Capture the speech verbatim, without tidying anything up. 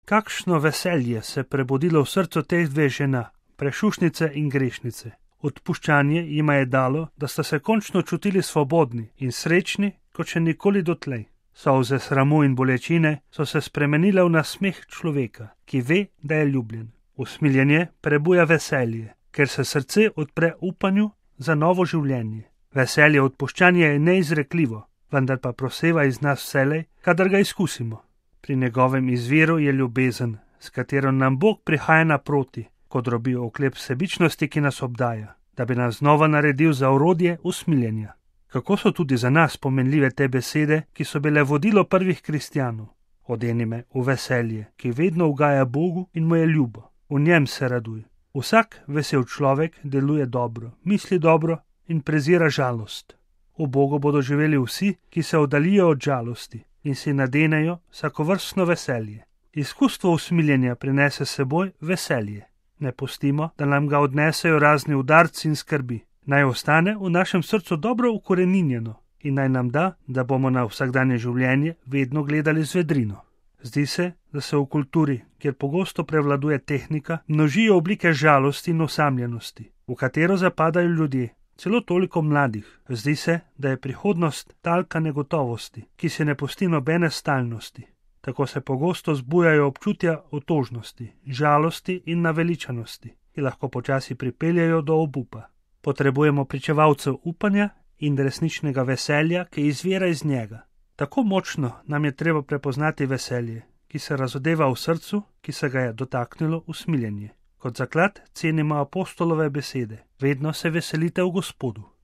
Kakšno veselje se je prebudilo v srcu teh dveh žena, prešušnice in grešnice. Odpuščanje jima je dalo, da sta se končno čutili svobodni in srečni, kot še nikoli dotlej. Solze sramu in bolečine so se spremenile v nasmeh človeka, ki ve, da je ljubljen. Usmiljenje prebuja veselje, ker se srce odpre upanju za novo življenje. Veselje odpuščanja je neizrekljivo, vendar pa proseva iz nas vselej, kadar ga izkusimo. Pri njegovem izviru je ljubezen, s katero nam Bog prihaja naproti, ko drobi oklep sebičnosti, ki nas obdaja, da bi nas znova naredil za orodje usmiljenja. Kako so tudi za nas pomenljive te besede, ki so bile vodilo prvih kristjanov. Odeni me v veselje, ki vedno ugaja Bogu in mu je ljubo. V njem se raduj. Vsak vesel človek deluje dobro, misli dobro in prezira žalost. V Bogu bodo živeli vsi, ki se oddalijo od žalosti in si nadenejo vsakovrstno veselje. Izkustvo usmiljenja prinese s seboj veselje. Ne pustimo, da nam ga odnesejo razni udarci in skrbi. Naj ostane v našem srcu dobro ukoreninjeno in naj nam da, da bomo na vsakdanje življenje vedno gledali z vedrino. Zdi se, da se v kulturi, kjer pogosto prevladuje tehnika, množijo oblike žalosti in osamljenosti, v katero zapadajo ljudje, celo toliko mladih. Zdi se, da je prihodnost talka negotovosti, ki se ne pusti nobene stalnosti. Tako se pogosto zbujajo občutja otožnosti, žalosti in naveličanosti, ki lahko počasi pripeljajo do obupa. Potrebujemo pričevalcev upanja in resničnega veselja, ki izvira iz njega. Tako močno nam je treba prepoznati veselje, ki se razodeva v srcu, ki se ga je dotaknilo usmiljenje. Kot zaklad cenimo apostolove besede: vedno se veselite v Gospodu.